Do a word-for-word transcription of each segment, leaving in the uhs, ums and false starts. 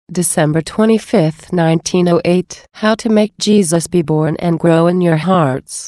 December twenty-fifth, nineteen oh eight. How to make Jesus be born and grow in your hearts.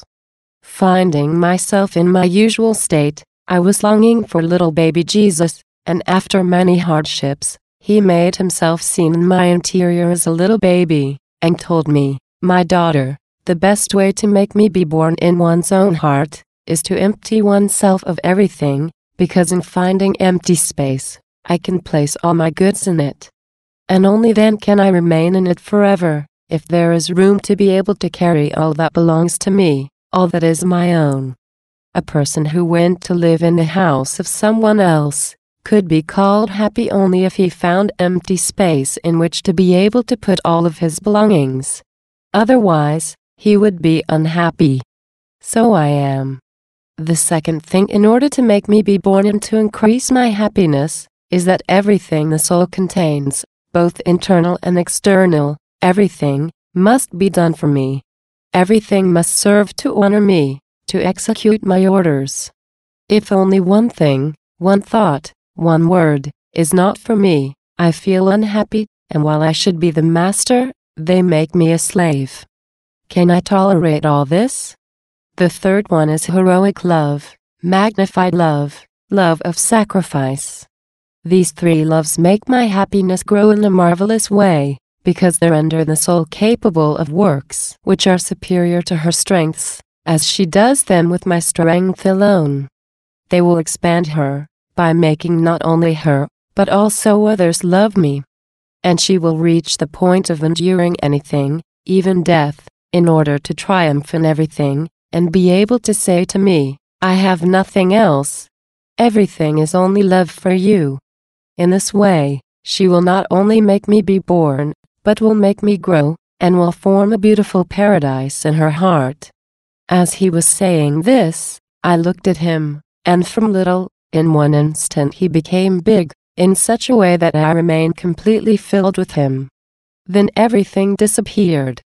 Finding myself in my usual state, I was longing for little baby Jesus, and after many hardships, he made himself seen in my interior as a little baby, and told me, "My daughter, the best way to make me be born in one's own heart, is to empty oneself of everything, because in finding empty space, I can place all my goods in it. And only then can I remain in it forever, if there is room to be able to carry all that belongs to me, all that is my own." A person who went to live in the house of someone else could be called happy only if he found empty space in which to be able to put all of his belongings. Otherwise, he would be unhappy. So I am. The second thing in order to make me be born and to increase my happiness, is that everything the soul contains, both internal and external, everything, must be done for me. Everything must serve to honor me, to execute my orders. If only one thing, one thought, one word, is not for me, I feel unhappy, and while I should be the master, they make me a slave. Can I tolerate all this? The third one is heroic love, magnified love, love of sacrifice. These three loves make my happiness grow in a marvelous way, because they render the soul capable of works which are superior to her strengths, as she does them with my strength alone. They will expand her, by making not only her, but also others love me. And she will reach the point of enduring anything, even death, in order to triumph in everything, and be able to say to me, "I have nothing else. Everything is only love for you." In this way, she will not only make me be born, but will make me grow, and will form a beautiful paradise in her heart. As he was saying this, I looked at him, and from little, in one instant he became big, in such a way that I remained completely filled with him. Then everything disappeared,